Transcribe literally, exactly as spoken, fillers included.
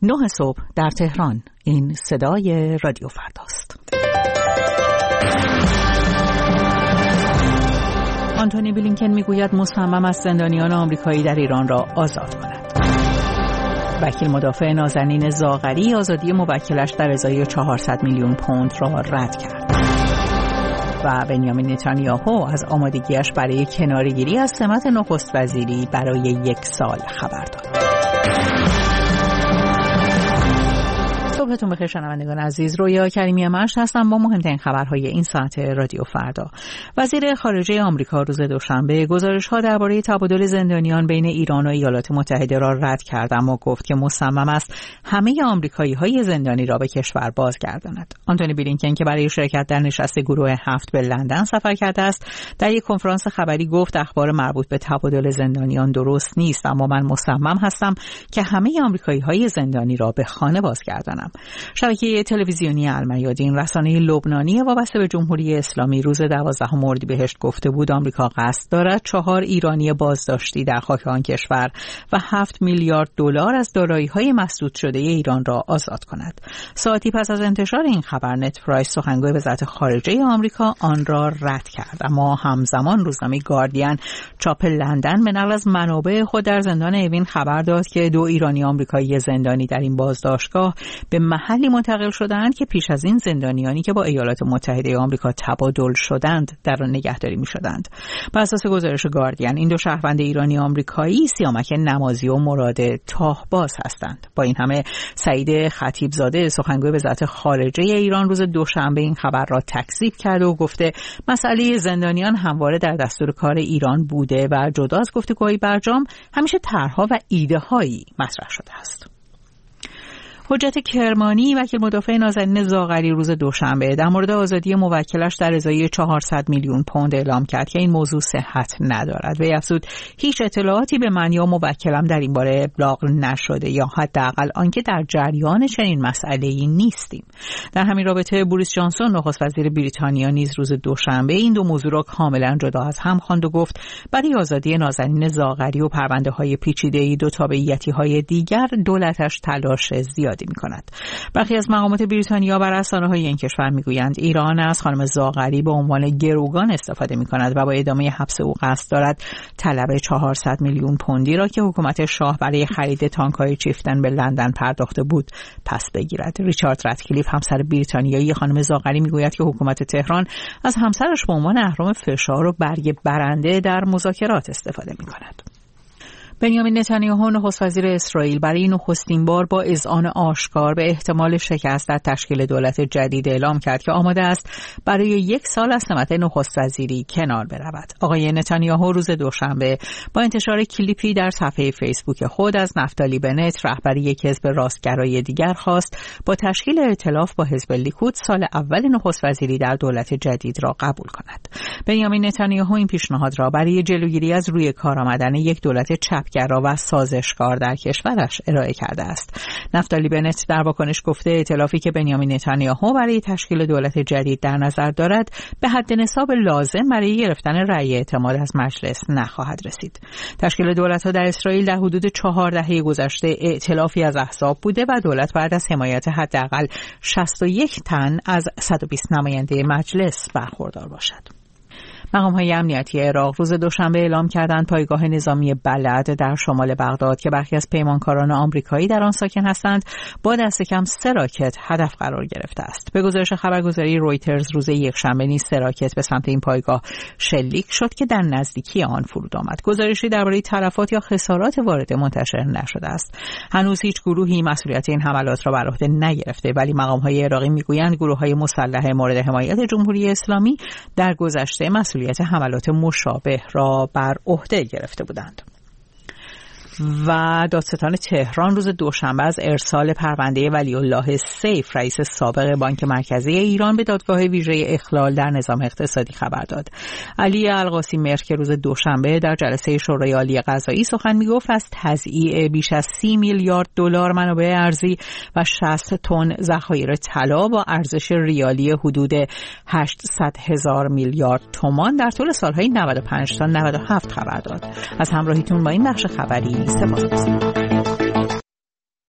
نه صبح در تهران. این صدای رادیو فرداست. آنتونی بلینکن میگوید مصمم است زندانیان آمریکایی در ایران را آزاد کند. وکیل مدافع نازنین زاغری آزادی موکلش در ازای چهارصد میلیون پوند را رد کرد. و بنیامین نتانیاهو از آمادگیش برای کناره‌گیری از سمت نخست وزیری برای یک سال خبر داد. صبحتون بخیر شنوندگان عزیز، رویا کریمی مشت هستم با مهمترین خبرهای این ساعت رادیو فردا. وزیر خارجه آمریکا روز دوشنبه گزارش‌ها درباره تبادل زندانیان بین ایران و ایالات متحده را رد کرد، اما گفت که مصمم است همه آمریکایی‌های زندانی را به کشور بازگرداند. آنتونی بلینکن که برای شرکت در نشست گروه هفت به لندن سفر کرده است، در یک کنفرانس خبری گفت اخبار مربوط به تبادل زندانیان درست نیست، اما من مصمم هستم که همه آمریکایی‌های زندانی را به خانه بازگردانم. شبکه تلویزیونی المیادین رسانه لبنانی وابسته به جمهوری اسلامی روز دوازدهم اردیبهشت گفته بود آمریکا قصد دارد چهار ایرانی بازداشتی در خاک آن کشور و هفت میلیارد دلار از دارایی‌های مسدود شده ایران را آزاد کند. ساعتی پس از انتشار این خبر نت پرایس سخنگوی وزارت خارجه آمریکا آن را رد کرد، اما همزمان روزنامه گاردین چاپ لندن به نقل از منابع خود در زندان اوین خبر داد که دو ایرانی آمریکایی زندانی در این بازداشتگاه به محلی منتقل شدند که پیش از این زندانیانی که با ایالات متحده آمریکا تبادل شدند در آن نگهداری می‌شدند. بر اساس گزارش گاردین این دو شهروند ایرانی آمریکایی سیامک نمازی و مراد تاهباز هستند. با این همه سعید خطیبزاده سخنگوی وزارت خارجه ایران روز دوشنبه این خبر را تکذیب کرده و گفته مسئله زندانیان همواره در دستور کار ایران بوده و جدا از گفتگوهای برجام همیشه طرح‌ها و ایده‌هایی مطرح شده است. حجت کرمانی وکیل مدافع نازنین زاغری روز دوشنبه در مورد آزادی موکلش در ازای چهارصد میلیون پوند اعلام کرد که این موضوع صحت ندارد. وی افزود هیچ اطلاعاتی به من یا موکلم در این باره ابلاغ نشده یا حداقل آنکه در جریان چنین مسئله‌ای نیستیم. در همین رابطه بوریس جانسون نخست وزیر بریتانیا نیز روز دوشنبه این دو موضوع را کاملا جدا از هم خواند و گفت برای آزادی نازنین زاغری و پرونده‌های پیچیده دو تابعیتی‌های دیگر دولتش تلاش زیاد می کند. برخی از مقامات بریتانیا و رسانه‌های این کشور میگویند ایران از خانم زاغری به عنوان گروگان استفاده می کند و با ادامه حبس او قصد دارد طلب چهارصد میلیون پوندی را که حکومت شاه برای خرید تانک‌های چیفتن به لندن پرداخته بود پس بگیرد. ریچارد رتکلیف همسر بریتانیایی خانم زاغری میگوید که حکومت تهران از همسرش به عنوان اهرم فشار و برگ برنده در مذاکرات استفاده می کند. بنیامین نتانیاهو نخست وزیر اسرائیل برای نخستین بار با اذعان آشکار به احتمال شکست در تشکیل دولت جدید اعلام کرد که آماده است برای یک سال از سمت نخست وزیری کنار برود. آقای نتانیاهو روز دوشنبه با انتشار کلیپی در صفحه فیسبوک خود از نفتالی بنت رهبر یک حزب راستگرای دیگر خواست با تشکیل ائتلاف با حزب لیکود سال اول نخست وزیری در دولت جدید را قبول کند. بنیامین نتانیاهو این پیشنهاد را برای جلوگیری از روی کار آمدن یک دولت چپ گرا و سازشکار در کشورش ارائه کرده است. نفتالی بنت در واکنش گفته ائتلافی که بنیامین نتانیاهو برای تشکیل دولت جدید در نظر دارد به حد نصاب لازم برای گرفتن رأی اعتماد از مجلس نخواهد رسید. تشکیل دولت‌ها در اسرائیل در حدود چهار دهه گذشته ائتلافی از احزاب بوده و دولت بعد از حمایت حداقل شصت و یک تن از صد و بیست نماینده مجلس برخوردار باشد. مقام‌های امنیتی عراق روز دوشنبه اعلام کردند پایگاه نظامی بلد در شمال بغداد که برخی از پیمانکاران آمریکایی در آن ساکن هستند با دست کم سه راکت هدف قرار گرفته است. به گزارش خبرگزاری رویترز روز یکشنبه نیز سه راکت به سمت این پایگاه شلیک شد که در نزدیکی آن فرود آمد. گزارشی درباره تلفات یا خسارات وارد منتشر نشده است. هنوز هیچ گروهی مسئولیت این حملات را بر عهده نگرفته، ولی مقام‌های عراقی میگویند گروه‌های مسلح مورد حمایت جمهوری اسلامی در گذشته مسئولیت حملات مشابه را بر عهده گرفته بودند. و دادستان تهران روز دوشنبه از ارسال پرونده ولی الله سیف رئیس سابق بانک مرکزی ایران به دادگاه ویژه اخلال در نظام اقتصادی خبر داد. علی القاسی مهر که روز دوشنبه در جلسه شورای عالی قضایی سخن میگفت از تضییع بیش از سی میلیارد دلار منابع ارزی و شصت تن ذخایر طلا با ارزش ریالی حدود هشتصد هزار میلیارد تومان در طول سالهای نود و پنج تا نود و هفت خبر داد. از همراهیتون با این بخش خبری سپاسگزارم.